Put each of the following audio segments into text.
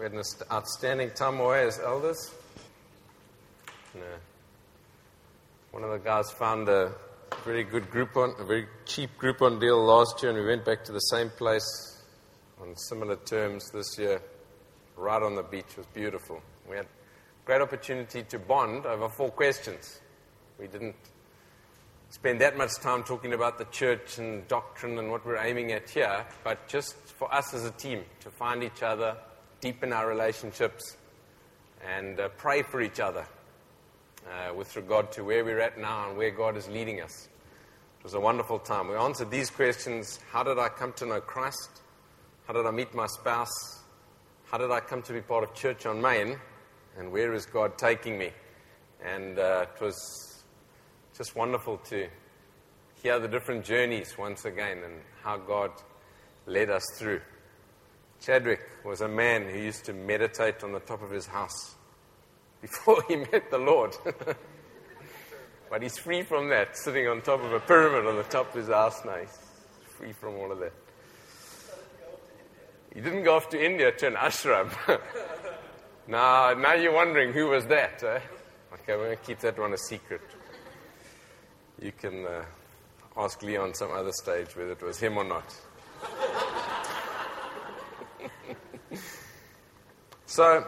We had an outstanding time away as elders. One of the guys found a very cheap Groupon deal last year, and we went back to the same place on similar terms this year, right on the beach. It was beautiful. We had great opportunity to bond over 4 questions. We didn't spend that much time talking about the church and doctrine and what we're aiming at here, but just for us as a team to find each other, deepen our relationships, and pray for each other with regard to where we're at now and where God is leading us. It was a wonderful time. We answered these questions: how did I come to know Christ? How did I meet my spouse? How did I come to be part of Church on Main? And where is God taking me? And it was just wonderful to hear the different journeys once again and how God led us through. Chadwick was a man who used to meditate on the top of his house before he met the Lord. But he's free from that, sitting on top of a pyramid on the top of his house now. He's free from all of that. He didn't go off to India to an ashram. Now you're wondering, who was that? Eh? Okay, we're going to keep that one a secret. You can ask Leon some other stage whether it was him or not. So,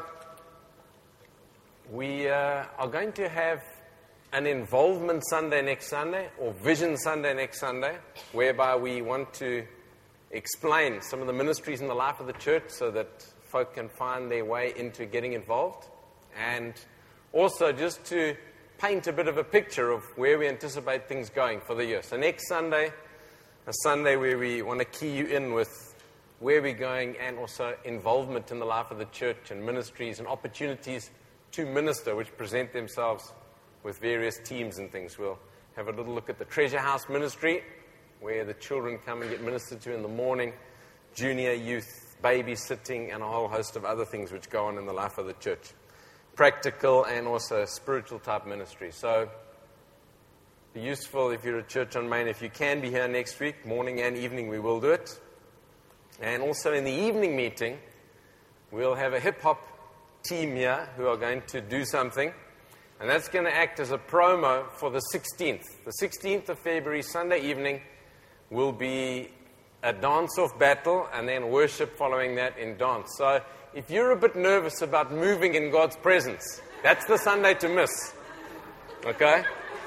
we are going to have an Involvement Sunday next Sunday, or Vision Sunday next Sunday, whereby we want to explain some of the ministries in the life of the church so that folk can find their way into getting involved, and also just to paint a bit of a picture of where we anticipate things going for the year. So next Sunday, a Sunday where we want to key you in with where we're going, and also involvement in the life of the church and ministries and opportunities to minister, which present themselves with various teams and things. We'll have a little look at the Treasure House ministry, where the children come and get ministered to in the morning, junior youth, babysitting, and a whole host of other things which go on in the life of the church. Practical and also spiritual type ministry. So, be useful if you're at Church on Main. If you can be here next week, morning and evening, we will do it. And also in the evening meeting, we'll have a hip-hop team here who are going to do something. And that's going to act as a promo for the 16th. The 16th of February, Sunday evening, will be a dance-off battle and then worship following that in dance. So if you're a bit nervous about moving in God's presence, that's the Sunday to miss. Okay?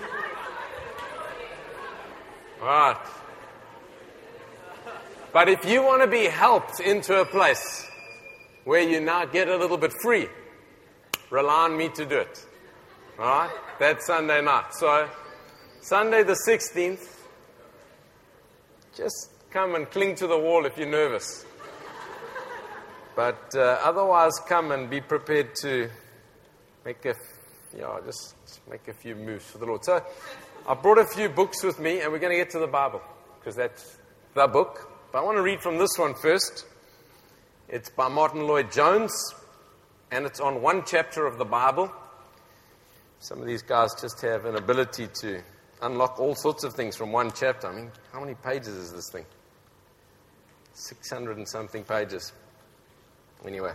All right. But if you want to be helped into a place where you now get a little bit free, rely on me to do it. All right? That's Sunday night. So, Sunday the 16th, just come and cling to the wall if you're nervous. But otherwise, come and be prepared to make just make a few moves for the Lord. So, I brought a few books with me, and we're going to get to the Bible, because that's the book. But I want to read from this one first. It's by Martin Lloyd-Jones, and it's on one chapter of the Bible. Some of these guys just have an ability to unlock all sorts of things from one chapter. I mean, how many pages is this thing? 600 and something pages. Anyway.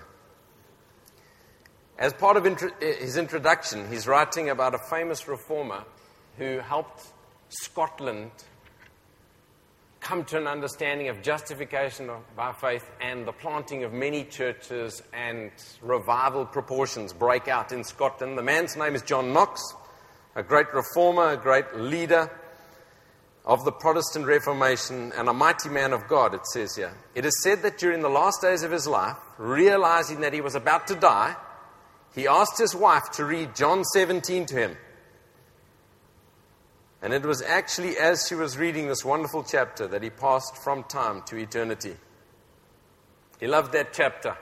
As part of his introduction, he's writing about a famous reformer who helped Scotland come to an understanding of justification by faith and the planting of many churches and revival proportions break out in Scotland. The man's name is John Knox, a great reformer, a great leader of the Protestant Reformation, and a mighty man of God, it says here. It is said that during the last days of his life, realizing that he was about to die, he asked his wife to read John 17 to him. And it was actually as she was reading this wonderful chapter that he passed from time to eternity. He loved that chapter.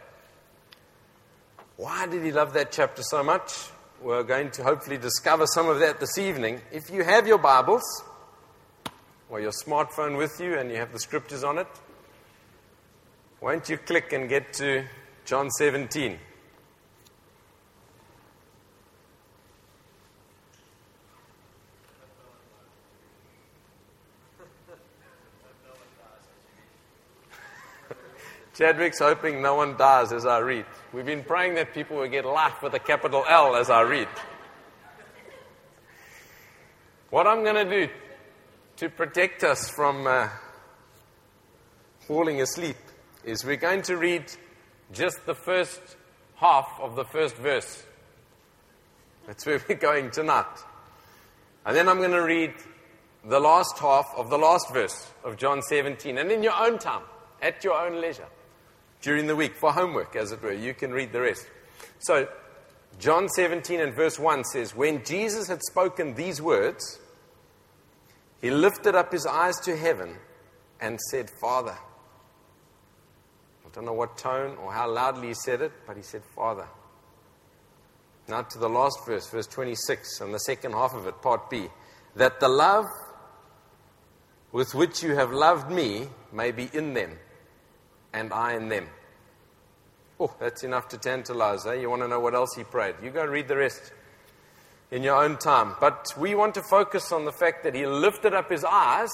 Why did he love that chapter so much? We're going to hopefully discover some of that this evening. If you have your Bibles or your smartphone with you and you have the scriptures on it, won't you click and get to John 17? Chadwick's hoping no one dies as I read. We've been praying that people will get life with a capital L as I read. What I'm going to do to protect us from falling asleep is we're going to read just the first half of the first verse. That's where we're going tonight. And then I'm going to read the last half of the last verse of John 17. And in your own time, at your own leisure, during the week, for homework, as it were, you can read the rest. So, John 17 and verse 1 says, when Jesus had spoken these words, he lifted up his eyes to heaven and said, Father. I don't know what tone or how loudly he said it, but he said, Father. Now to the last verse, verse 26, and the second half of it, part B. That the love with which you have loved me may be in them, and I in them. Oh, that's enough to tantalize, eh? You want to know what else he prayed? You go and read the rest in your own time. But we want to focus on the fact that he lifted up his eyes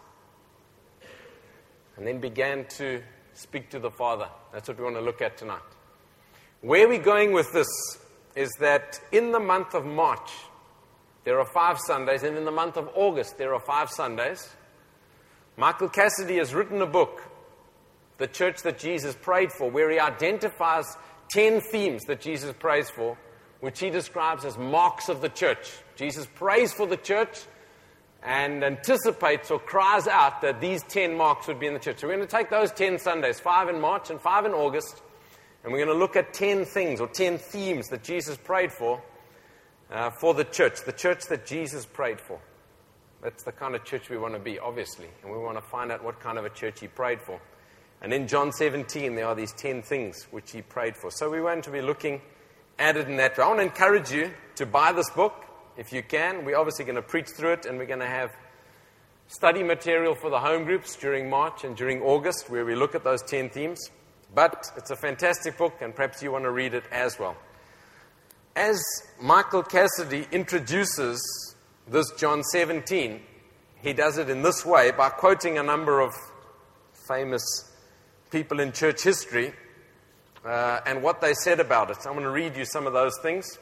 and then began to speak to the Father. That's what we want to look at tonight. Where we're going with this is that in the month of March, there are 5 Sundays, and in the month of August, there are 5 Sundays. Michael Cassidy has written a book, The Church That Jesus Prayed For, where he identifies 10 themes that Jesus prays for, which he describes as marks of the church. Jesus prays for the church and anticipates or cries out that these 10 marks would be in the church. So we're going to take those 10 Sundays, 5 in March and 5 in August, and we're going to look at 10 things or 10 themes that Jesus prayed for the church that Jesus prayed for. That's the kind of church we want to be, obviously, and we want to find out what kind of a church he prayed for. And in John 17, there are these 10 things which he prayed for. So we want to be looking at it in that way. I want to encourage you to buy this book, if you can. We're obviously going to preach through it, and we're going to have study material for the home groups during March and during August, where we look at those 10 themes. But it's a fantastic book, and perhaps you want to read it as well. As Michael Cassidy introduces this John 17, he does it in this way by quoting a number of famous people in church history and what they said about it. So I'm going to read you some of those things.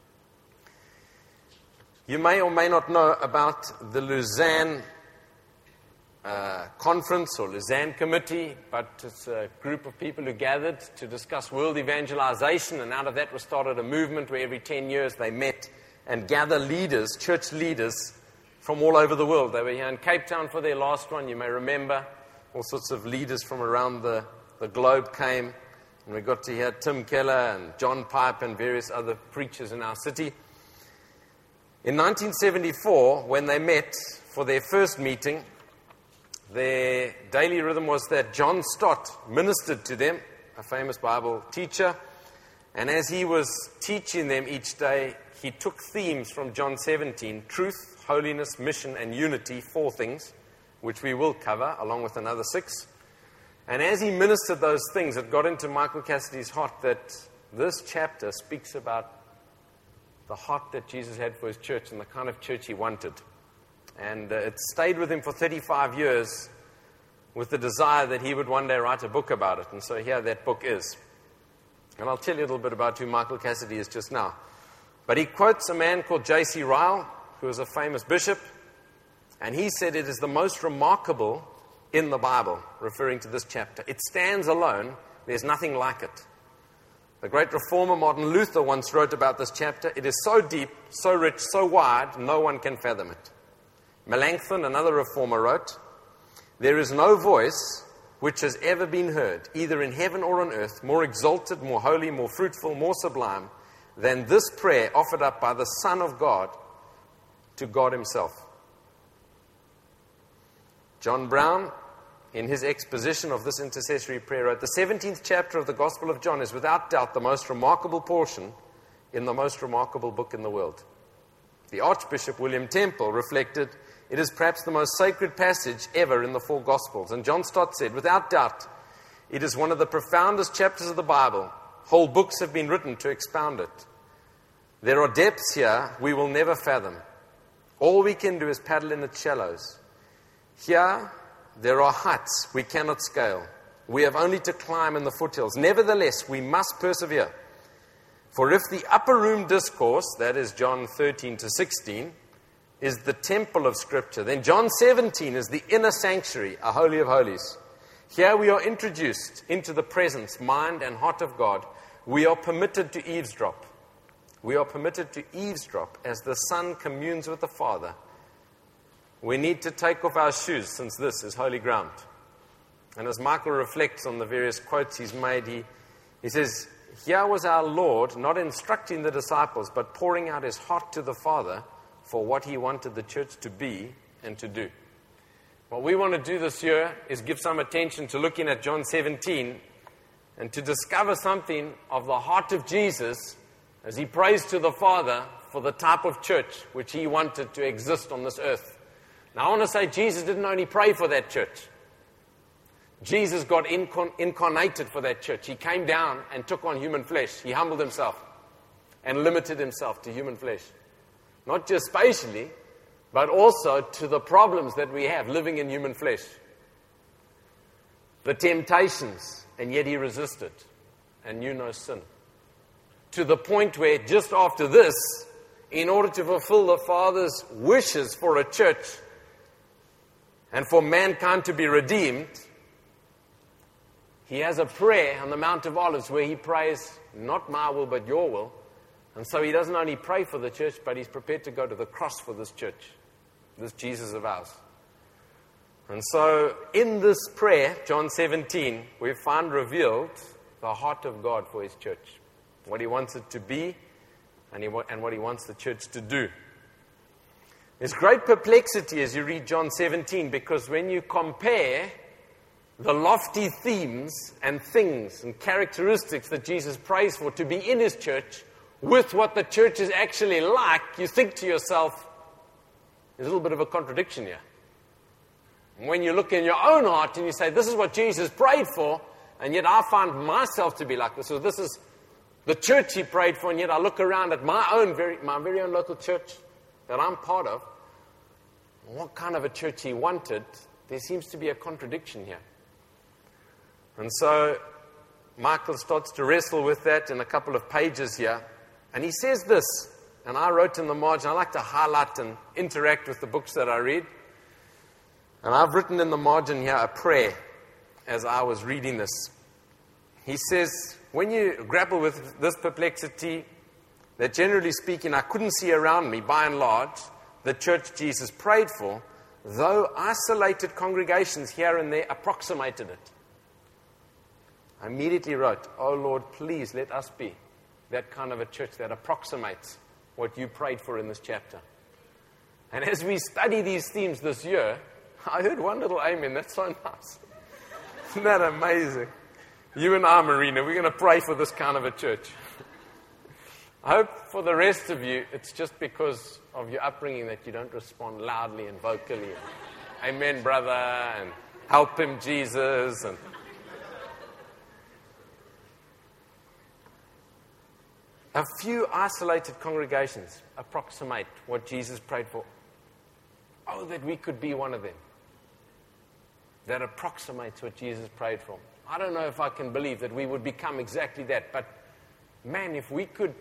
You may or may not know about the Lausanne Conference or Lausanne Committee, but it's a group of people who gathered to discuss world evangelization, and out of that was started a movement where every 10 years they met and gather leaders, church leaders, from all over the world. They were here in Cape Town for their last one, you may remember. All sorts of leaders from around the globe came, and we got to hear Tim Keller and John Pipe and various other preachers in our city. In 1974, when they met for their first meeting, their daily rhythm was that John Stott ministered to them, a famous Bible teacher, and as he was teaching them each day, he took themes from John 17, truth, holiness, mission, and unity, 4 things, which we will cover, along with another 6. And as he ministered those things, it got into Michael Cassidy's heart that this chapter speaks about the heart that Jesus had for his church and the kind of church he wanted. And it stayed with him for 35 years with the desire that he would one day write a book about it. And so here that book is. And I'll tell you a little bit about who Michael Cassidy is just now. But he quotes a man called J.C. Ryle, who was a famous bishop. And he said it is the most remarkable in the Bible, referring to this chapter. It stands alone. There's nothing like it. The great reformer Martin Luther once wrote about this chapter, it is so deep, so rich, so wide, no one can fathom it. Melanchthon, another reformer, wrote, there is no voice which has ever been heard, either in heaven or on earth, more exalted, more holy, more fruitful, more sublime, than this prayer offered up by the Son of God to God himself. John Brown, in his exposition of this intercessory prayer, wrote, the 17th chapter of the Gospel of John is without doubt the most remarkable portion in the most remarkable book in the world. The Archbishop William Temple reflected, it is perhaps the most sacred passage ever in the 4 Gospels. And John Stott said, without doubt, it is one of the profoundest chapters of the Bible. Whole books have been written to expound it. There are depths here we will never fathom. All we can do is paddle in its shallows. Here, there are heights we cannot scale. We have only to climb in the foothills. Nevertheless, we must persevere. For if the upper room discourse, that is John 13 to 16, is the temple of Scripture, then John 17 is the inner sanctuary, a holy of holies. Here we are introduced into the presence, mind and heart of God. We are permitted to eavesdrop. We are permitted to eavesdrop as the Son communes with the Father. We need to take off our shoes, since this is holy ground. And as Michael reflects on the various quotes he's made, he says, here was our Lord not instructing the disciples, but pouring out his heart to the Father for what he wanted the church to be and to do. What we want to do this year is give some attention to looking at John 17 and to discover something of the heart of Jesus as he prays to the Father for the type of church which he wanted to exist on this earth. Now, I want to say Jesus didn't only pray for that church. Jesus got incarnated for that church. He came down and took on human flesh. He humbled himself and limited himself to human flesh. Not just spatially, but also to the problems that we have living in human flesh. The temptations, and yet he resisted and knew no sin. To the point where just after this, in order to fulfill the Father's wishes for a church and for mankind to be redeemed, he has a prayer on the Mount of Olives where he prays, not my will, but your will. And so he doesn't only pray for the church, but he's prepared to go to the cross for this church, this Jesus of ours. And so in this prayer, John 17, we find revealed the heart of God for his church, what he wants it to be and what he wants the church to do. There's great perplexity as you read John 17, because when you compare the lofty themes and things and characteristics that Jesus prays for to be in his church with what the church is actually like, you think to yourself, there's a little bit of a contradiction here. And when you look in your own heart and you say, this is what Jesus prayed for, and yet I find myself to be like this. So this is the church he prayed for, and yet I look around at my very own local church that I'm part of. What kind of a church he wanted, there seems to be a contradiction here. And so Michael starts to wrestle with that in a couple of pages here. And he says this, and I wrote in the margin, I like to highlight and interact with the books that I read. And I've written in the margin here a prayer as I was reading this. He says, when you grapple with this perplexity, that generally speaking I couldn't see around me, by and large, the church Jesus prayed for, though isolated congregations here and there approximated it. I immediately wrote, oh Lord, please let us be that kind of a church that approximates what you prayed for in this chapter. And as we study these themes this year, I heard one little amen. That's so nice. Isn't that amazing? You and I, Marina, we're going to pray for this kind of a church. I hope for the rest of you, it's just because of your upbringing that you don't respond loudly and vocally. Amen, brother, and help him, Jesus, and a few isolated congregations approximate what Jesus prayed for. Oh, that we could be one of them. That approximates what Jesus prayed for. I don't know if I can believe that we would become exactly that, but man, if we could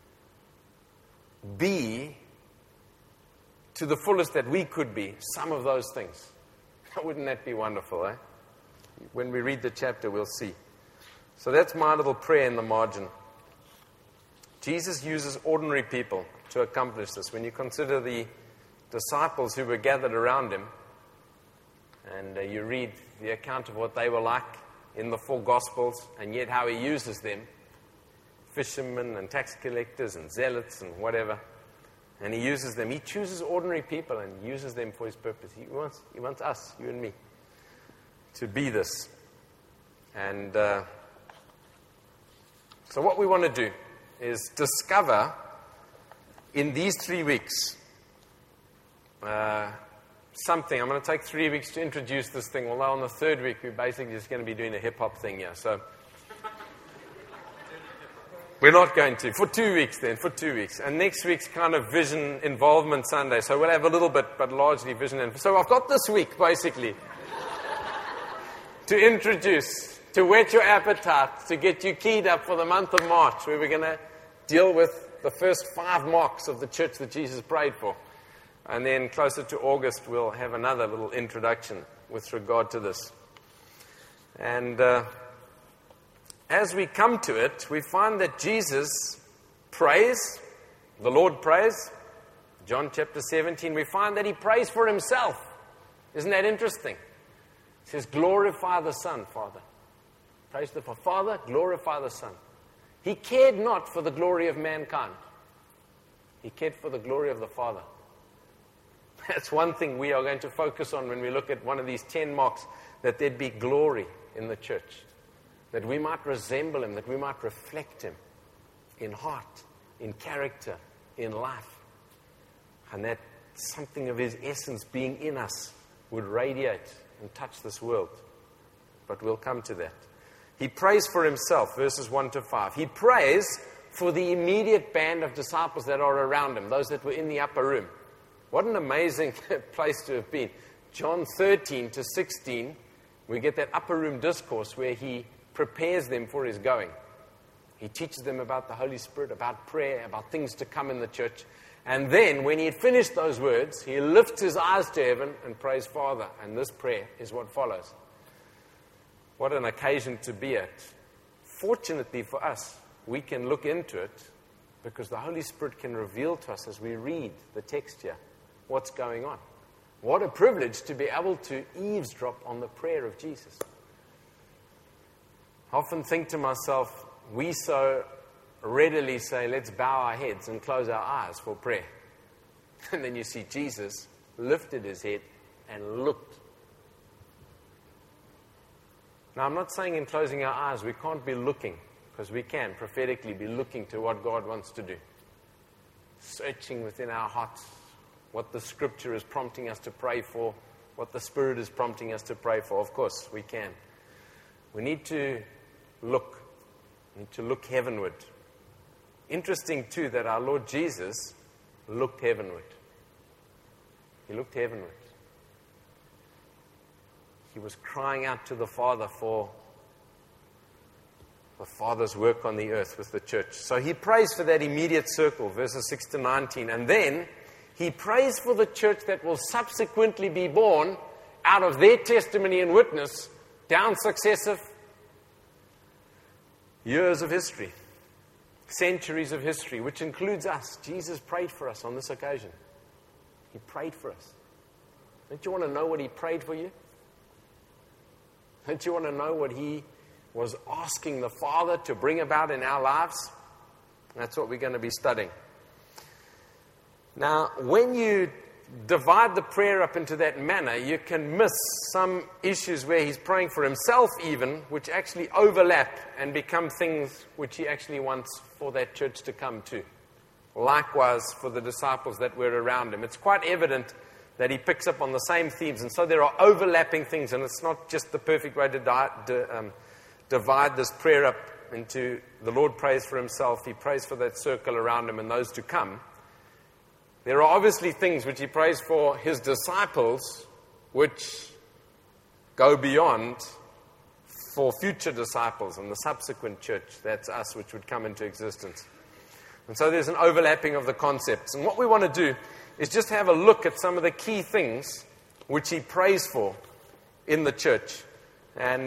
be to the fullest that we could be some of those things, wouldn't that be wonderful, eh? When we read the chapter, we'll see. So that's my little prayer in the margin. Jesus uses ordinary people to accomplish this. When you consider the disciples who were gathered around him, and you read the account of what they were like in the 4 Gospels, and yet how he uses them, fishermen and tax collectors and zealots and whatever, and he uses them. He chooses ordinary people and uses them for his purpose. He wants us, you and me, to be this. And so what we want to do is discover in these 3 weeks something. I'm going to take 3 weeks to introduce this thing, although on the 3rd week we're basically just going to be doing a hip-hop thing here. So we're not going to. For 2 weeks then, for 2 weeks. And next week's kind of Vision Involvement Sunday. So we'll have a little bit, but largely Vision. So I've got this week, basically, to introduce to whet your appetite, to get you keyed up for the month of March, where we're going to deal with the first 5 marks of the church that Jesus prayed for. And then closer to August, we'll have another little introduction with regard to this. And as we come to it, we find that Jesus prays, the Lord prays. John chapter 17, we find that he prays for himself. Isn't that interesting? He says, glorify the Son, Father. Praise the Father, glorify the Son. He cared not for the glory of mankind. He cared for the glory of the Father. That's one thing we are going to focus on when we look at one of these 10 marks, that there'd be glory in the church, that we might resemble him, that we might reflect him in heart, in character, in life, and that something of his essence being in us would radiate and touch this world. But we'll come to that. He prays for himself, verses 1 to 5. He prays for the immediate band of disciples that are around him, those that were in the upper room. What an amazing place to have been. John 13 to 16, we get that upper room discourse where he prepares them for his going. He teaches them about the Holy Spirit, about prayer, about things to come in the church. And then, when he had finished those words, he lifts his eyes to heaven and prays Father. And this prayer is what follows. What an occasion to be at. Fortunately for us, we can look into it because the Holy Spirit can reveal to us as we read the text here what's going on. What a privilege to be able to eavesdrop on the prayer of Jesus. I often think to myself, we so readily say, let's bow our heads and close our eyes for prayer. And then you see Jesus lifted his head and looked. Now, I'm not saying in closing our eyes we can't be looking, because we can prophetically be looking to what God wants to do. Searching within our hearts what the Scripture is prompting us to pray for, what the Spirit is prompting us to pray for. Of course, we can. We need to look. We need to look heavenward. Interesting, too, that our Lord Jesus looked heavenward. He looked heavenward. He was crying out to the Father for the Father's work on the earth with the church. So he prays for that immediate circle, verses 6 to 19. And then he prays for the church that will subsequently be born out of their testimony and witness down successive years of history. Centuries of history, which includes us. Jesus prayed for us on this occasion. He prayed for us. Don't you want to know what he prayed for you? Don't you want to know what he was asking the Father to bring about in our lives? That's what we're going to be studying. Now, when you divide the prayer up into that manner, you can miss some issues where he's praying for himself even, which actually overlap and become things which he actually wants for that church to come to. Likewise for the disciples that were around him. It's quite evident that he picks up on the same themes, and so there are overlapping things, and it's not just the perfect way to divide this prayer up into the Lord prays for himself, he prays for that circle around him and those to come. There are obviously things which he prays for his disciples, which go beyond for future disciples and the subsequent church, that's us, which would come into existence. And so there's an overlapping of the concepts. And what we want to do is just have a look at some of the key things which he prays for in the church. And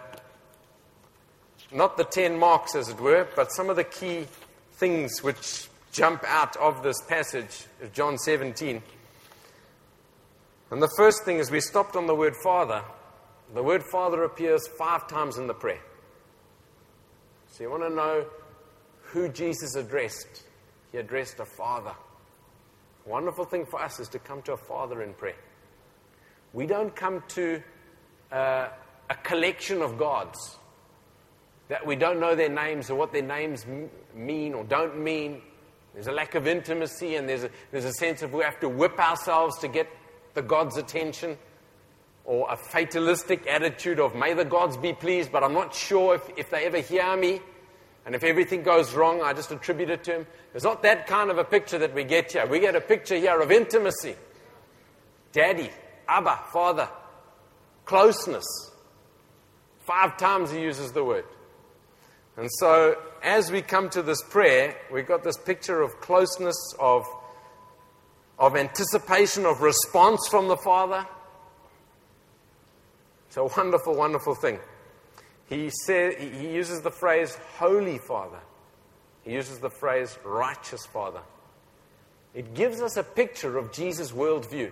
not the 10 marks, as it were, but some of the key things which jump out of this passage of John 17. And the first thing is we stopped on the word Father. The word Father appears 5 times in the prayer. So you want to know who Jesus addressed. He addressed a Father. A wonderful thing for us is to come to a Father in prayer. We don't come to a collection of gods that we don't know their names or what their names mean or don't mean. There's a lack of intimacy, and there's a sense of we have to whip ourselves to get the God's attention, or a fatalistic attitude of may the gods be pleased, but I'm not sure if they ever hear me, and if everything goes wrong, I just attribute it to him. There's not that kind of a picture that we get here. We get a picture here of intimacy. Daddy, Abba, Father, closeness, 5 times he uses the word. And so, as we come to this prayer, we've got this picture of closeness, of anticipation, of response from the Father. It's a wonderful, wonderful thing. He uses the phrase, Holy Father. He uses the phrase, Righteous Father. It gives us a picture of Jesus' worldview.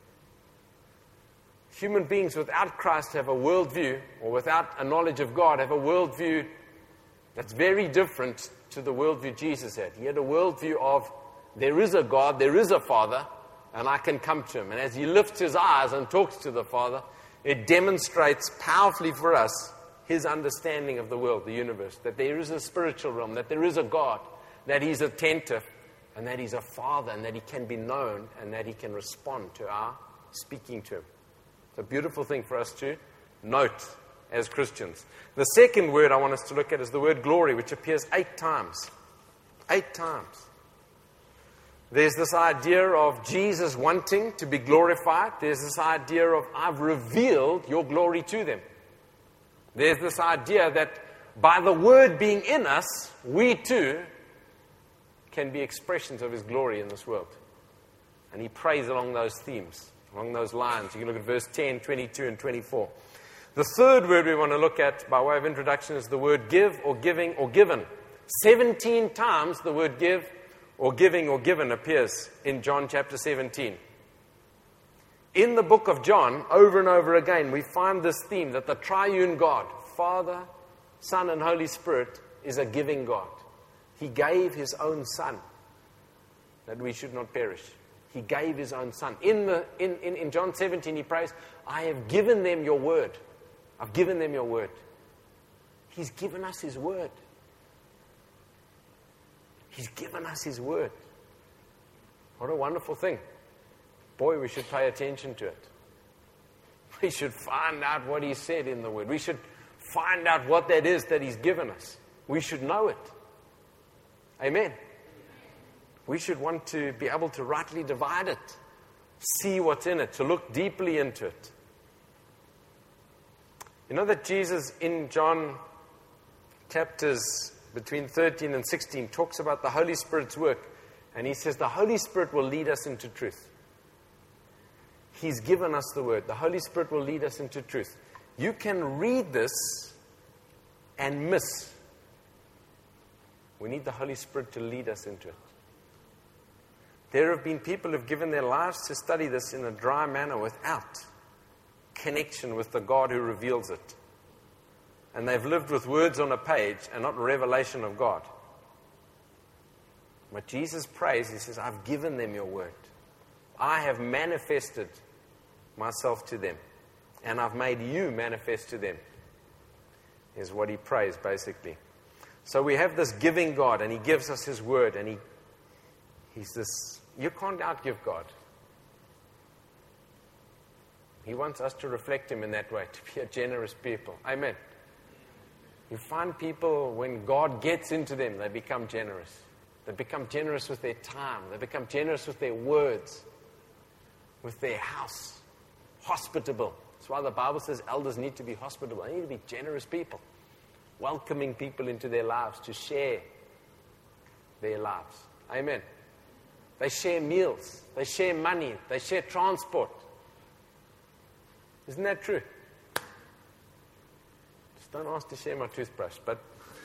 Human beings without Christ have a worldview, or without a knowledge of God, have a worldview that's very different to the worldview Jesus had. He had a worldview of, there is a God, there is a Father, and I can come to Him. And as He lifts His eyes and talks to the Father, it demonstrates powerfully for us His understanding of the world, the universe, that there is a spiritual realm, that there is a God, that He's attentive, and that He's a Father, and that He can be known, and that He can respond to our speaking to Him. It's a beautiful thing for us to note as Christians. The second word I want us to look at is the word glory, which appears 8 times. 8 times. There's this idea of Jesus wanting to be glorified. There's this idea of, I've revealed your glory to them. There's this idea that by the word being in us, we too can be expressions of His glory in this world. And He prays along those themes, along those lines. You can look at verse 10, 22, and 24. The third word we want to look at by way of introduction is the word give, or giving, or given. 17 times the word give, or giving, or given appears in John chapter 17. In the book of John, over and over again, we find this theme that the triune God, Father, Son, and Holy Spirit, is a giving God. He gave His own Son that we should not perish. He gave His own Son. In John 17, He prays, I have given them your word. I've given them your word. He's given us His word. He's given us His word. What a wonderful thing. Boy, we should pay attention to it. We should find out what He said in the word. We should find out what that is that He's given us. We should know it. Amen. We should want to be able to rightly divide it, see what's in it, to look deeply into it. You know that Jesus in John chapters between 13 and 16 talks about the Holy Spirit's work, and He says the Holy Spirit will lead us into truth. He's given us the word. The Holy Spirit will lead us into truth. You can read this and miss. We need the Holy Spirit to lead us into it. There have been people who have given their lives to study this in a dry manner without connection with the God who reveals it. And they've lived with words on a page and not revelation of God. But Jesus prays, He says, I've given them your word. I have manifested myself to them. And I've made you manifest to them. Is what He prays, basically. So we have this giving God, and He gives us His word, and He's this, you can't outgive God. He wants us to reflect Him in that way, to be a generous people. Amen. You find people, when God gets into them, they become generous. They become generous with their time. They become generous with their words, with their house. Hospitable. That's why the Bible says elders need to be hospitable. They need to be generous people, welcoming people into their lives to share their lives. Amen. They share meals. They share money. They share transport. Isn't that true? Just don't ask to share my toothbrush, but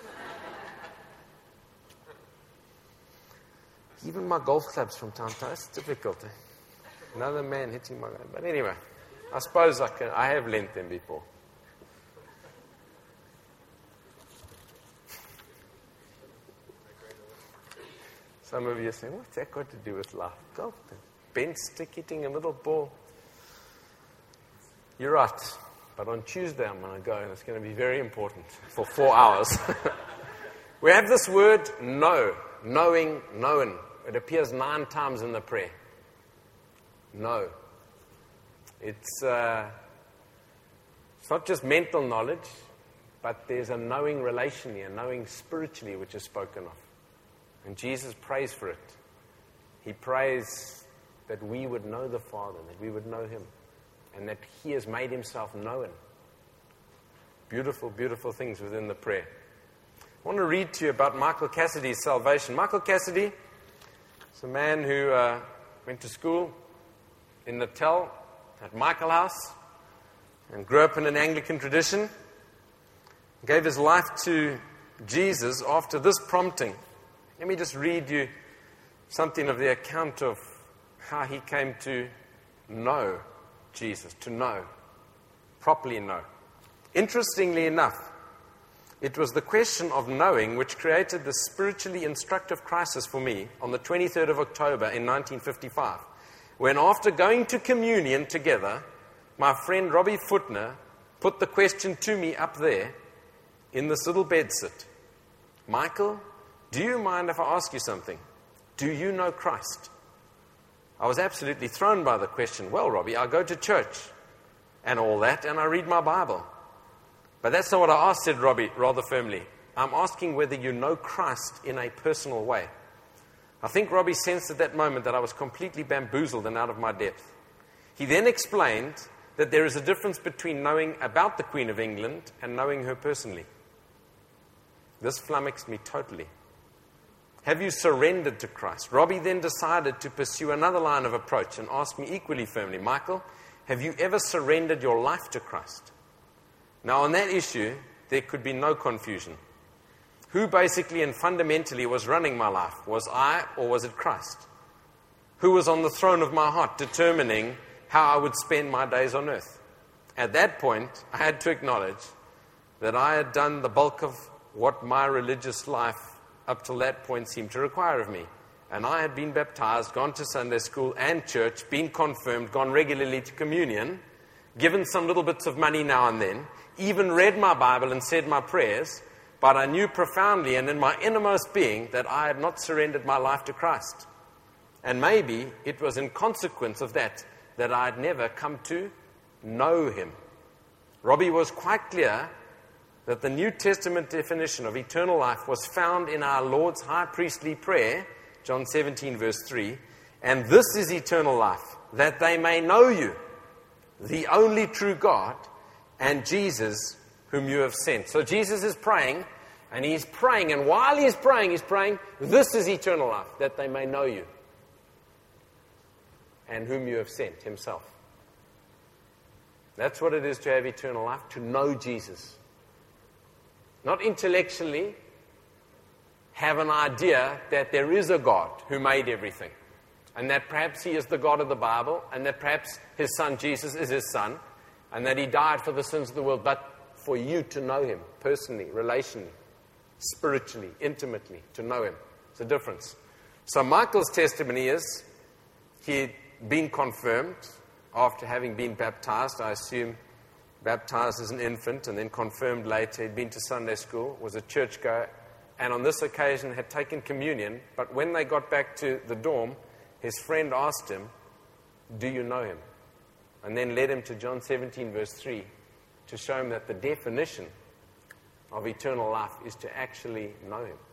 even my golf clubs from time to time, it's difficult. Another man hitting my gun. But anyway, I suppose I have lent them before. Some of you are saying, what's that got to do with life? Golf, bench stick hitting a little ball. You're right. But on Tuesday I'm going to go, and it's going to be very important for 4 hours. We have this word, know, knowing, known. It appears 9 times in the prayer. Know. It's not just mental knowledge, but there's a knowing relationally, a knowing spiritually, which is spoken of. And Jesus prays for it. He prays that we would know the Father, that we would know Him, and that He has made Himself known. Beautiful, beautiful things within the prayer. I want to read to you about Michael Cassidy's salvation. Michael Cassidy is a man who went to school in Natal at Michael House and grew up in an Anglican tradition. Gave his life to Jesus after this prompting. Let me just read you something of the account of how he came to know Jesus, to know, properly know. Interestingly enough, it was the question of knowing which created the spiritually instructive crisis for me on the 23rd of October in 1955, when after going to communion together, my friend Robbie Footner put the question to me up there in this little bedsit. Michael, do you mind if I ask you something? Do you know Christ? I was absolutely thrown by the question. Well, Robbie, I go to church and all that, and I read my Bible. But that's not what I asked, said Robbie rather firmly. I'm asking whether you know Christ in a personal way. I think Robbie sensed at that moment that I was completely bamboozled and out of my depth. He then explained that there is a difference between knowing about the Queen of England and knowing her personally. This flummoxed me totally. Have you surrendered to Christ? Robbie then decided to pursue another line of approach and asked me equally firmly, Michael, have you ever surrendered your life to Christ? Now, on that issue, there could be no confusion. Who basically and fundamentally was running my life? Was I or was it Christ? Who was on the throne of my heart determining how I would spend my days on earth? At that point, I had to acknowledge that I had done the bulk of what my religious life up till that point seemed to require of me. And I had been baptized, gone to Sunday school and church, been confirmed, gone regularly to communion, given some little bits of money now and then, even read my Bible and said my prayers, but I knew profoundly and in my innermost being that I had not surrendered my life to Christ. And maybe it was in consequence of that I had never come to know Him. Robbie was quite clear that the New Testament definition of eternal life was found in our Lord's high priestly prayer, John 17, verse 3, and this is eternal life, that they may know you, the only true God, and Jesus, whom you have sent. So Jesus is praying, and while he's praying, this is eternal life, that they may know you, and whom you have sent, Himself. That's what it is to have eternal life, to know Jesus. Not intellectually have an idea that there is a God who made everything, and that perhaps He is the God of the Bible, and that perhaps His Son Jesus is His Son, and that He died for the sins of the world, but for you to know Him personally, relationally, spiritually, intimately, to know Him. It's a difference. So Michael's testimony is he had been confirmed after having been baptized, I assume baptized as an infant and then confirmed later. He'd been to Sunday school, was a churchgoer, and on this occasion had taken communion, but when they got back to the dorm, his friend asked him, do you know Him? And then led him to John 17, verse 3, to show him that the definition of eternal life is to actually know Him.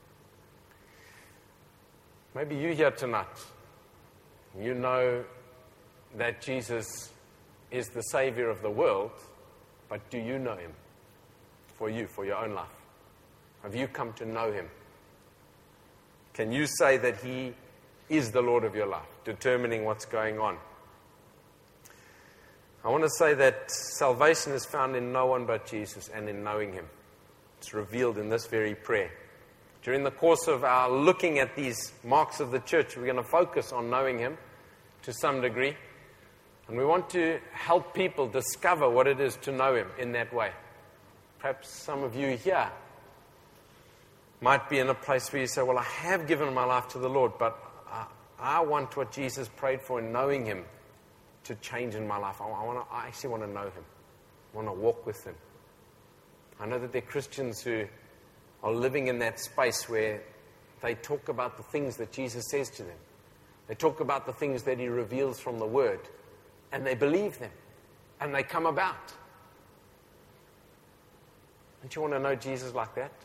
Maybe you here tonight, you know that Jesus is the Savior of the world, but do you know Him for you, for your own life? Have you come to know Him? Can you say that He is the Lord of your life, determining what's going on? I want to say that salvation is found in no one but Jesus and in knowing Him. It's revealed in this very prayer. During the course of our looking at these marks of the church, we're going to focus on knowing Him to some degree. And we want to help people discover what it is to know Him in that way. Perhaps some of you here might be in a place where you say, well, I have given my life to the Lord, but I want what Jesus prayed for in knowing Him to change in my life. I actually want to know Him. I want to walk with Him. I know that there are Christians who are living in that space where they talk about the things that Jesus says to them. They talk about the things that He reveals from the Word, and they believe them, and they come about. Don't you want to know Jesus like that?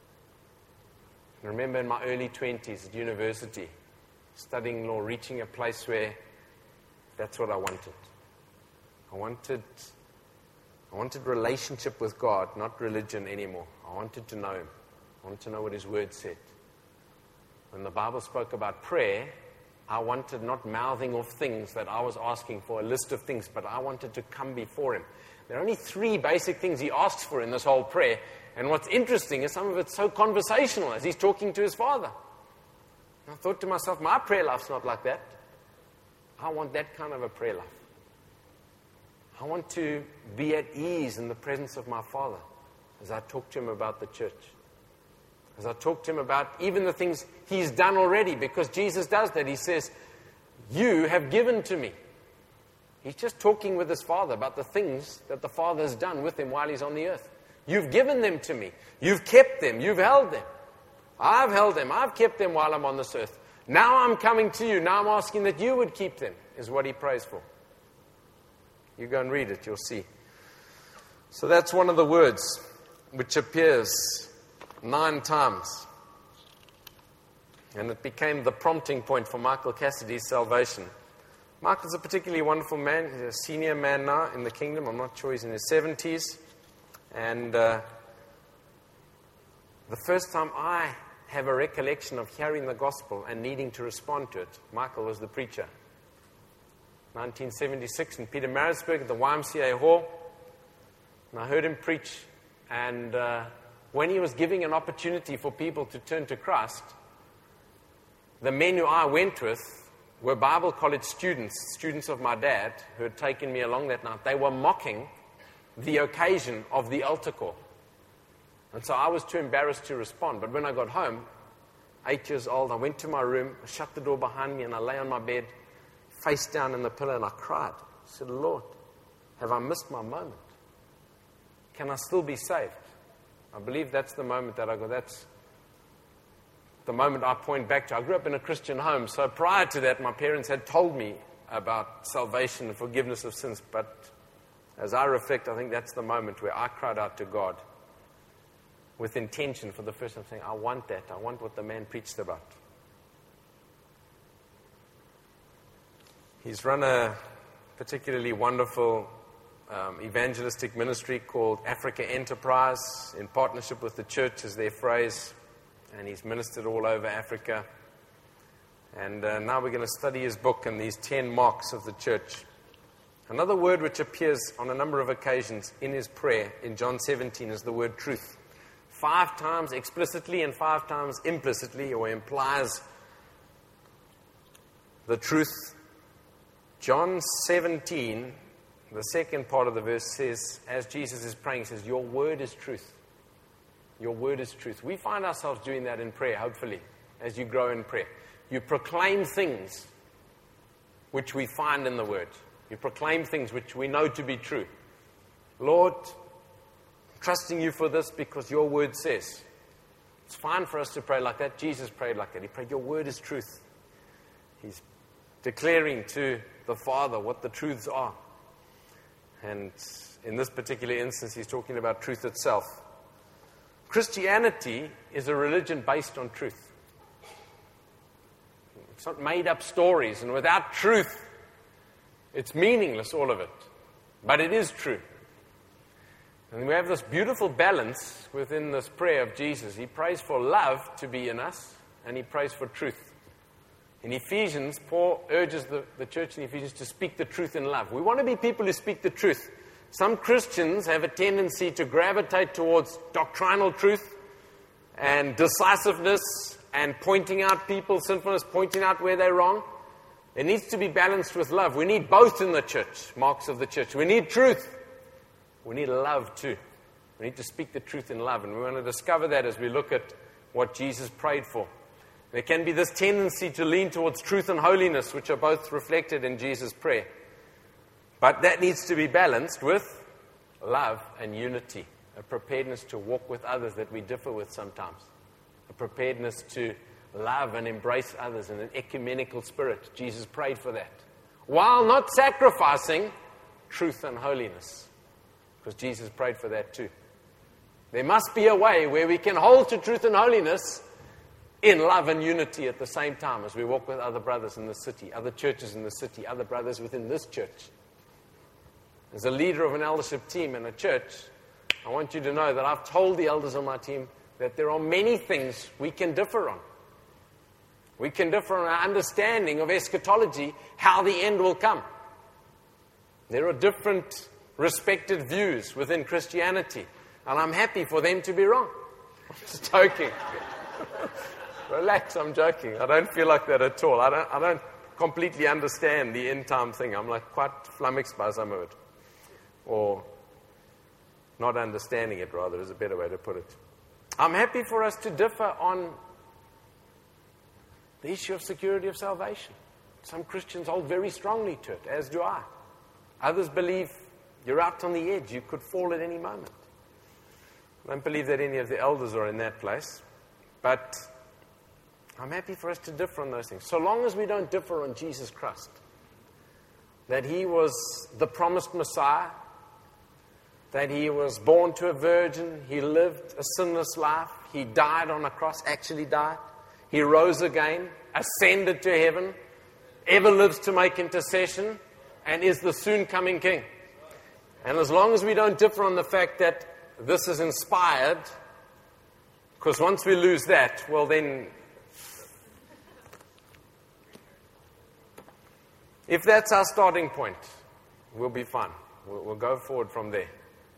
I remember in my early 20s at university, studying law, reaching a place where that's what I wanted. I wanted I wanted relationship with God, not religion anymore. I wanted to know Him. I wanted to know what His Word said. When the Bible spoke about prayer, I wanted not mouthing off things that I was asking for, a list of things, but I wanted to come before Him. There are only 3 basic things He asks for in this whole prayer. And what's interesting is some of it's so conversational as He's talking to His Father. And I thought to myself, my prayer life's not like that. I want that kind of a prayer life. I want to be at ease in the presence of my Father as I talk to Him about the church. As I talk to Him about even the things He's done already, because Jesus does that. He says, you have given to me. He's just talking with His Father about the things that the Father has done with Him while He's on the earth. You've given them to me. You've kept them. You've held them. I've held them. I've kept them while I'm on this earth. Now I'm coming to you. Now I'm asking that you would keep them, is what He prays for. You go and read it. You'll see. So that's one of the words which appears 9 times. And it became the prompting point for Michael Cassidy's salvation. Michael's a particularly wonderful man. He's a senior man now in the kingdom. I'm not sure he's in his 70s. And the first time I have a recollection of hearing the gospel and needing to respond to it, Michael was the preacher. 1976 in Pietermaritzburg at the YMCA Hall. And I heard him preach. And when he was giving an opportunity for people to turn to Christ, the men who I went with were Bible college students of my dad, who had taken me along that night. They were mocking the occasion of the altar call. And so I was too embarrassed to respond. But when I got home, 8 years old, I went to my room, I shut the door behind me, and I lay on my bed, face down in the pillow, and I cried. I said, Lord, have I missed my moment? Can I still be saved? I believe that's the moment that I go, that's the moment I point back to. I grew up in a Christian home, so prior to that, my parents had told me about salvation and forgiveness of sins. But as I reflect, I think that's the moment where I cried out to God with intention for the first time, saying, I want that. I want what the man preached about. He's run a particularly wonderful evangelistic ministry called Africa Enterprise, in partnership with the church, is their phrase. And he's ministered all over Africa. And now we're going to study his book and these 10 marks of the church. Another word which appears on a number of occasions in his prayer in John 17 is the word truth. 5 times explicitly and 5 times implicitly, or implies the truth. John 17, the second part of the verse says, as Jesus is praying, he says, your word is truth. Your word is truth. We find ourselves doing that in prayer, hopefully, as you grow in prayer. You proclaim things which we find in the word. You proclaim things which we know to be true. Lord, I'm trusting you for this because your word says. It's fine for us to pray like that. Jesus prayed like that. He prayed, your word is truth. He's declaring to the Father what the truths are. And in this particular instance, he's talking about truth itself. Christianity is a religion based on truth. It's not made up stories, and without truth, it's meaningless, all of it. But it is true. And we have this beautiful balance within this prayer of Jesus. He prays for love to be in us, and he prays for truth. In Ephesians, Paul urges the church in Ephesians to speak the truth in love. We want to be people who speak the truth. Some Christians have a tendency to gravitate towards doctrinal truth and decisiveness and pointing out people's sinfulness, pointing out where they're wrong. It needs to be balanced with love. We need both in the church, marks of the church. We need truth. We need love too. We need to speak the truth in love. And we want to discover that as we look at what Jesus prayed for. There can be this tendency to lean towards truth and holiness, which are both reflected in Jesus' prayer. But that needs to be balanced with love and unity, a preparedness to walk with others that we differ with sometimes, a preparedness to love and embrace others in an ecumenical spirit. Jesus prayed for that, while not sacrificing truth and holiness, because Jesus prayed for that too. There must be a way where we can hold to truth and holiness in love and unity at the same time as we walk with other brothers in the city, other churches in the city, other brothers within this church. As a leader of an eldership team in a church, I want you to know that I've told the elders on my team that there are many things we can differ on. We can differ on our understanding of eschatology, how the end will come. There are different respected views within Christianity, and I'm happy for them to be wrong. I'm just joking. Relax, I'm joking. I don't feel like that at all. I don't completely understand the end time thing. I'm like quite flummoxed by some of it. Or not understanding it, rather, is a better way to put it. I'm happy for us to differ on the issue of security of salvation. Some Christians hold very strongly to it, as do I. Others believe you're out on the edge. You could fall at any moment. I don't believe that any of the elders are in that place. But I'm happy for us to differ on those things. So long as we don't differ on Jesus Christ. That He was the promised Messiah. That He was born to a virgin. He lived a sinless life. He died on a cross, actually died. He rose again, ascended to heaven, ever lives to make intercession, and is the soon coming King. And as long as we don't differ on the fact that this is inspired, because once we lose that, well then, if that's our starting point, we'll be fine. We'll go forward from there.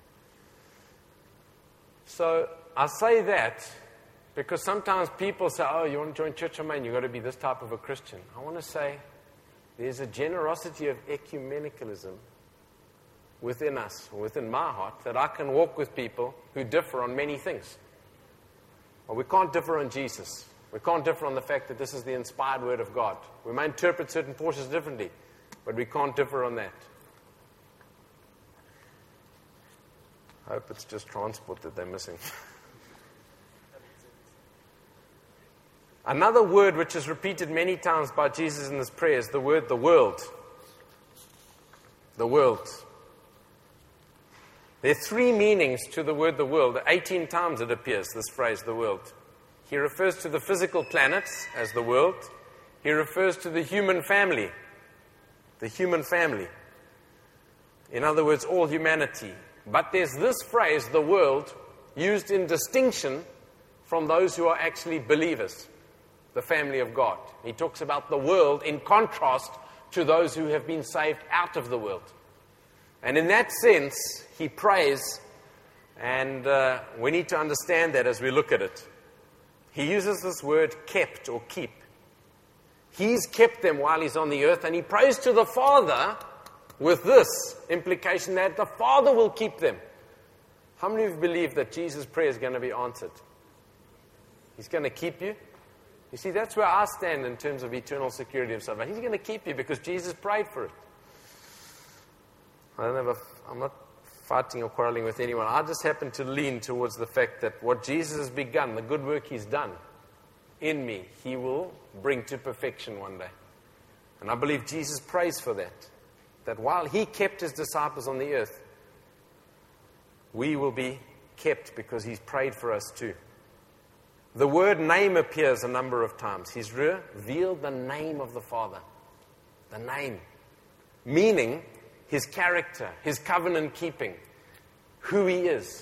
So I say that because sometimes people say, oh, you want to join Church of Maine, you've got to be this type of a Christian. I want to say there's a generosity of ecumenicalism within us, or within my heart, that I can walk with people who differ on many things. Well, we can't differ on Jesus. We can't differ on the fact that this is the inspired Word of God. We may interpret certain portions differently, but we can't differ on that. I hope it's just transport that they're missing. Another word which is repeated many times by Jesus in this prayer is the word the world. The world. There are three meanings to the word the world. 18 times it appears, this phrase, the world. He refers to the physical planets as the world. He refers to the human family. The human family. In other words, all humanity. But there's this phrase, the world, used in distinction from those who are actually believers, the family of God. He talks about the world in contrast to those who have been saved out of the world. And in that sense, he prays, and we need to understand that as we look at it. He uses this word kept or keep. He's kept them while He's on the earth, and He prays to the Father with this implication that the Father will keep them. How many of you believe that Jesus' prayer is going to be answered? He's going to keep you. You see, that's where I stand in terms of eternal security of salvation. He's going to keep you because Jesus prayed for it. I'm not fighting or quarreling with anyone. I just happen to lean towards the fact that what Jesus has begun, the good work He's done in me, He will bring to perfection one day. And I believe Jesus prays for that. That while He kept His disciples on the earth, we will be kept because He's prayed for us too. The word name appears a number of times. He's revealed the name of the Father. The name. Meaning His character, His covenant keeping, who He is.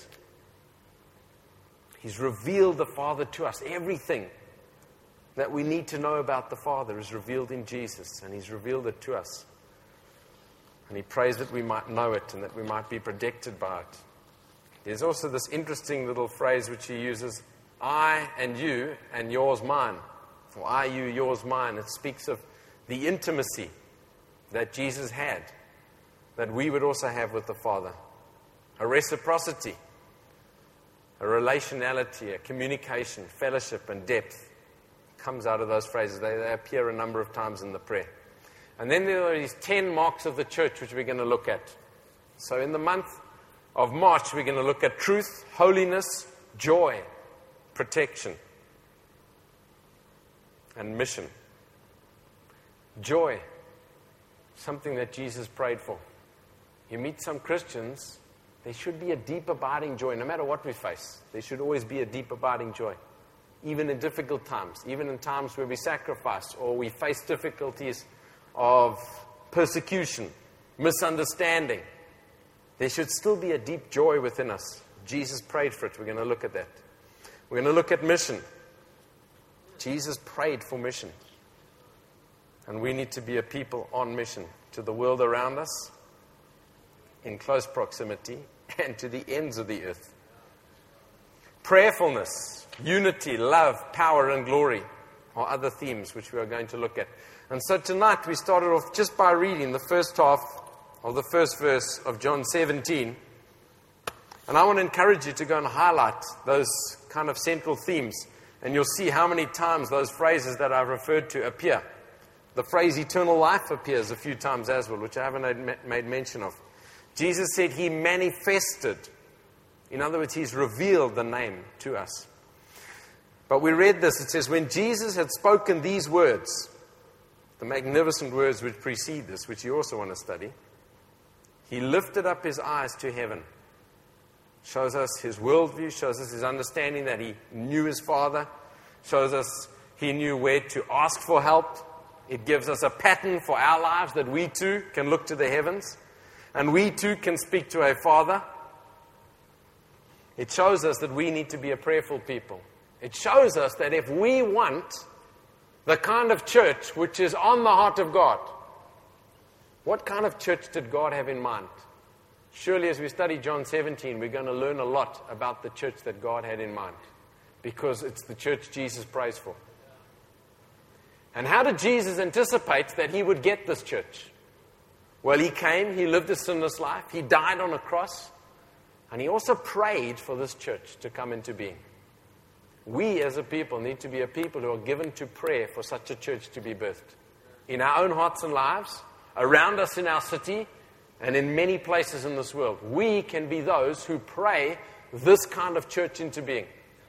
He's revealed the Father to us. Everything that we need to know about the Father is revealed in Jesus, and He's revealed it to us. And He prays that we might know it and that we might be protected by it. There's also this interesting little phrase which He uses, I and you and yours mine. Or I, you, yours, mine. It speaks of the intimacy that Jesus had, that we would also have with the Father. A reciprocity, a relationality, a communication, fellowship and depth comes out of those phrases. They appear a number of times in the prayer. And then there are these 10 marks of the church which we're going to look at. So in the month of March, we're going to look at truth, holiness, joy, protection, and mission. Joy, something that Jesus prayed for. You meet some Christians, there should be a deep abiding joy. No matter what we face, there should always be a deep abiding joy. Even in difficult times, even in times where we sacrifice or we face difficulties of persecution, misunderstanding. there should still be a deep joy within us. Jesus prayed for it. We're going to look at that. We're going to look at mission. Jesus prayed for mission. And we need to be a people on mission to the world around us, in close proximity, and to the ends of the earth. Prayerfulness, unity, love, power, and glory are other themes which we are going to look at. And so tonight we started off just by reading the first half of the first verse of John 17. And I want to encourage you to go and highlight those kind of central themes. And you'll see how many times those phrases that I've referred to appear. The phrase eternal life appears a few times as well, which I haven't made mention of. Jesus said he manifested. In other words, he's revealed the name to us. But we read this. It says, when Jesus had spoken these words, the magnificent words which precede this, which you also want to study, he lifted up his eyes to heaven. Shows us his worldview, shows us his understanding that he knew his Father, shows us he knew where to ask for help. It gives us a pattern for our lives that we too can look to the heavens, and we too can speak to a Father. It shows us that we need to be a prayerful people. It shows us that if we want the kind of church which is on the heart of God, what kind of church did God have in mind? Surely as we study John 17, we're going to learn a lot about the church that God had in mind, because it's the church Jesus prays for. And how did Jesus anticipate that he would get this church? Well, he came, he lived a sinless life, he died on a cross, and he also prayed for this church to come into being. We as a people need to be a people who are given to prayer for such a church to be birthed. In our own hearts and lives, around us in our city, and in many places in this world. We can be those who pray this kind of church into being.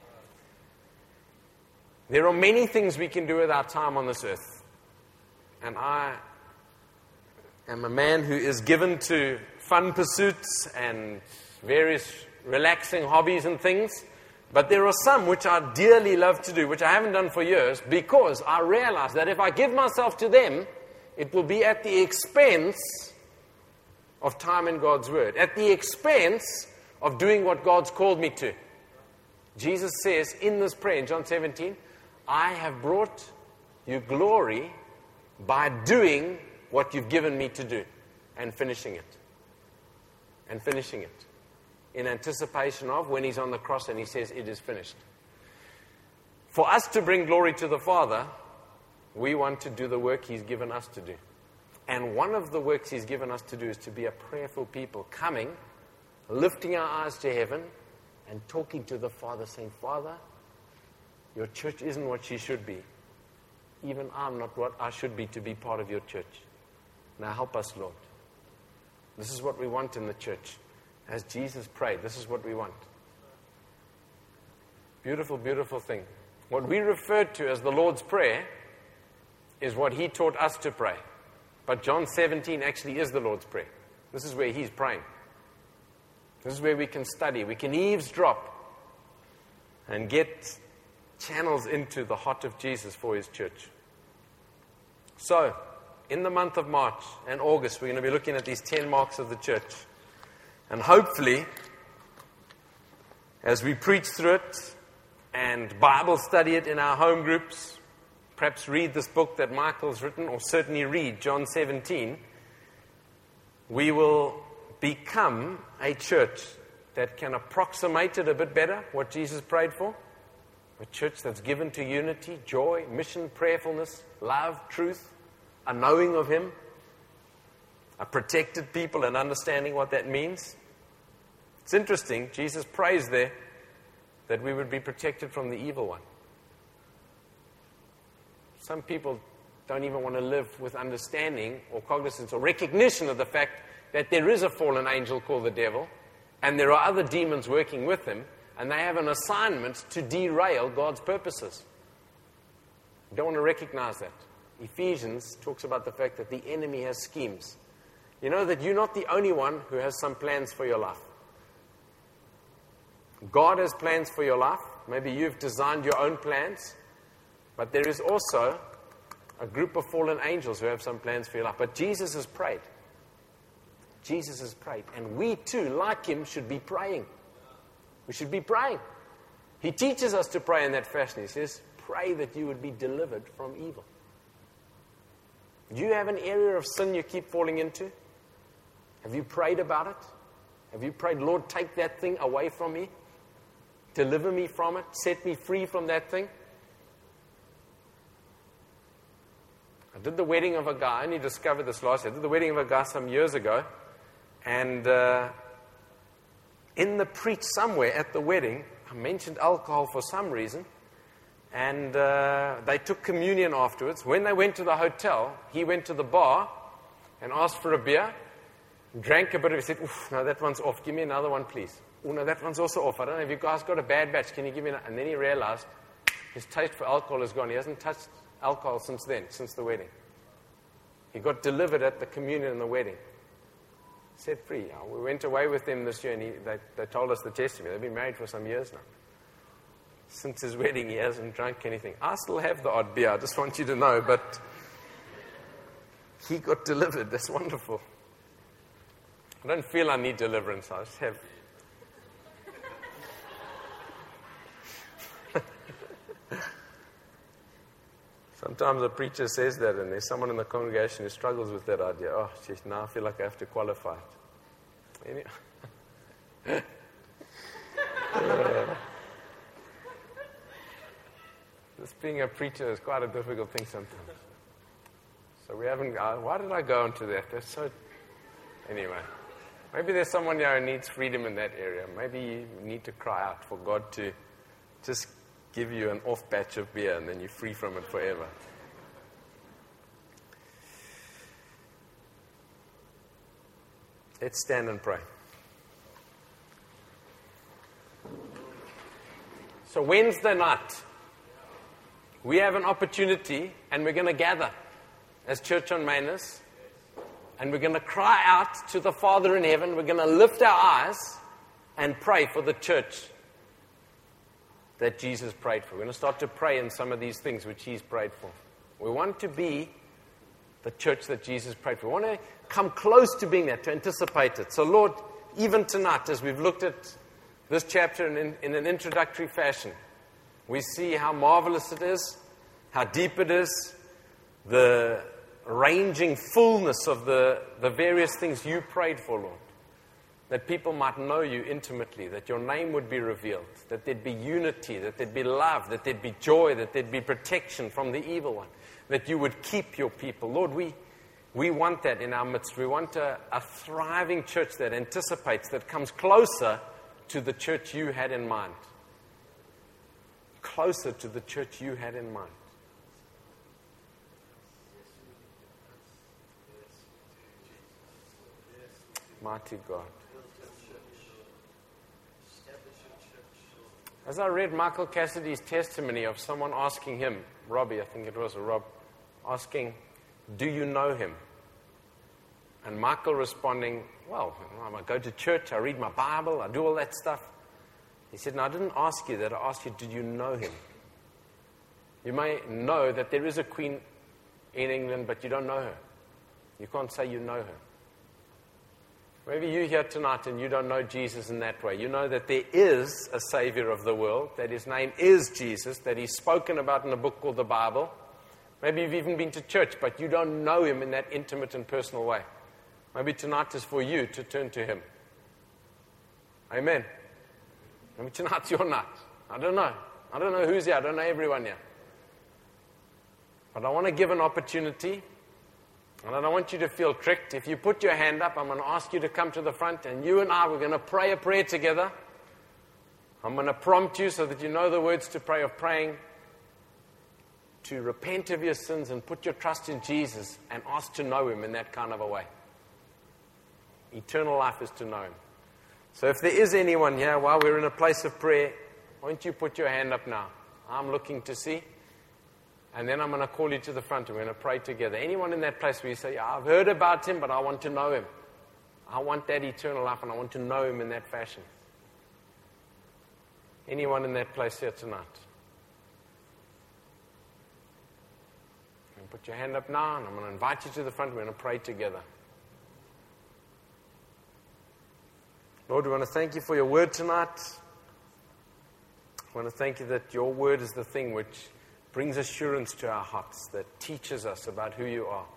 There are many things we can do with our time on this earth. And I am a man who is given to fun pursuits and various relaxing hobbies and things. But there are some which I dearly love to do, which I haven't done for years, because I realize that if I give myself to them, it will be at the expense of time in God's Word, at the expense of doing what God's called me to. Jesus says in this prayer in John 17, I have brought you glory by doing what you've given me to do, and finishing it. And finishing it. In anticipation of when he's on the cross and he says, it is finished. For us to bring glory to the Father, we want to do the work he's given us to do. And one of the works he's given us to do is to be a prayerful people, coming, lifting our eyes to heaven, and talking to the Father, saying, Father, your church isn't what she should be. Even I'm not what I should be to be part of your church. Now help us, Lord. This is what we want in the church. As Jesus prayed, this is what we want. Beautiful, beautiful thing. What we refer to as the Lord's Prayer is what he taught us to pray. But John 17 actually is the Lord's Prayer. This is where he's praying. This is where we can study. We can eavesdrop and get channels into the heart of Jesus for his church. So, in the month of March and August, we're going to be looking at these 10 marks of the church. And hopefully, as we preach through it and Bible study it in our home groups, perhaps read this book that Michael's written, or certainly read John 17, we will become a church that can approximate it a bit better, what Jesus prayed for. A church that's given to unity, joy, mission, prayerfulness, love, truth, a knowing of him, a protected people and understanding what that means. It's interesting, Jesus prays there that we would be protected from the evil one. Some people don't even want to live with understanding or cognizance or recognition of the fact that there is a fallen angel called the devil, and there are other demons working with him, and they have an assignment to derail God's purposes. You don't want to recognize that. Ephesians talks about the fact that the enemy has schemes. You know that you're not the only one who has some plans for your life. God has plans for your life. Maybe you've designed your own plans. But there is also a group of fallen angels who have some plans for your life. But Jesus has prayed. Jesus has prayed. And we too, like him, should be praying. We should be praying. He teaches us to pray in that fashion. He says, pray that you would be delivered from evil. Do you have an area of sin you keep falling into? Have you prayed about it? Have you prayed, Lord, take that thing away from me? Deliver me from it. Set me free from that thing. I did the wedding of a guy. I only discovered this last year. I did the wedding of a guy some years ago. And in the preach somewhere at the wedding, I mentioned alcohol for some reason. And they took communion afterwards. When they went to the hotel, he went to the bar and asked for a beer. Drank a bit of it. He said, oof, no, that one's off. Give me another one, please. Oh, no, that one's also off. I don't know if you guys got a bad batch. Can you give me another? And then he realized his taste for alcohol is gone. He hasn't touched alcohol since then, since the wedding. He got delivered at the communion and the wedding. Set free. We went away with them this year, and they told us the testimony. They've been married for some years now. Since his wedding, he hasn't drunk anything. I still have the odd beer. I just want you to know, but he got delivered. That's wonderful. I don't feel I need deliverance. I just have. Sometimes a preacher says that, and there's someone in the congregation who struggles with that idea. Oh, geez, now I feel like I have to qualify it. Just being a preacher is quite a difficult thing sometimes. So we haven't. Why did I go into that? That's so. Anyway, maybe there's someone here who needs freedom in that area. Maybe you need to cry out for God to just give you an off batch of beer, and then you're free from it forever. Let's stand and pray. So Wednesday night, we have an opportunity, and we're going to gather as Church on Manus, and we're going to cry out to the Father in heaven. We're going to lift our eyes and pray for the church that Jesus prayed for. We're going to start to pray in some of these things which he's prayed for. We want to be the church that Jesus prayed for. We want to come close to being that, to anticipate it. So Lord, even tonight, as we've looked at this chapter in an introductory fashion, we see how marvelous it is, how deep it is, the ranging fullness of the various things you prayed for, Lord. That people might know you intimately, that your name would be revealed, that there'd be unity, that there'd be love, that there'd be joy, that there'd be protection from the evil one, that you would keep your people. Lord, we want that in our midst. We want a thriving church that anticipates, that comes closer to the church you had in mind. Closer to the church you had in mind. Mighty God. As I read Michael Cassidy's testimony of someone asking him, Robbie, I think it was, or Rob, asking, do you know him? And Michael responding, well, I go to church, I read my Bible, I do all that stuff. He said, no, I didn't ask you that. I asked you, did you know him? You may know that there is a queen in England, but you don't know her. You can't say you know her. Maybe you're here tonight and you don't know Jesus in that way. You know that there is a Savior of the world, that his name is Jesus, that he's spoken about in a book called the Bible. Maybe you've even been to church, but you don't know him in that intimate and personal way. Maybe tonight is for you to turn to him. Amen. Maybe tonight's your night. I don't know. I don't know who's here. I don't know everyone here. But I want to give an opportunity. And I don't want you to feel tricked. If you put your hand up, I'm going to ask you to come to the front, and you and I, we're going to pray a prayer together. I'm going to prompt you so that you know the words to pray, of praying to repent of your sins and put your trust in Jesus and ask to know him in that kind of a way. Eternal life is to know him. So if there is anyone here while we're in a place of prayer, won't you put your hand up now? I'm looking to see. And then I'm going to call you to the front and we're going to pray together. Anyone in that place where you say, yeah, I've heard about him, but I want to know him. I want that eternal life and I want to know him in that fashion. Anyone in that place here tonight? You can put your hand up now and I'm going to invite you to the front. We're going to pray together. Lord, we want to thank you for your word tonight. I want to thank you that your word is the thing which brings assurance to our hearts, that teaches us about who you are.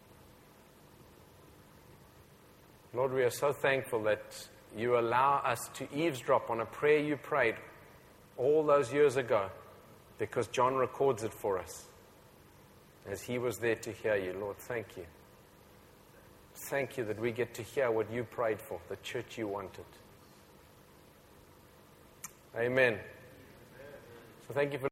Lord, we are so thankful that you allow us to eavesdrop on a prayer you prayed all those years ago, because John records it for us as he was there to hear you. Lord, thank you. Thank you that we get to hear what you prayed for, the church you wanted. Amen. So thank you for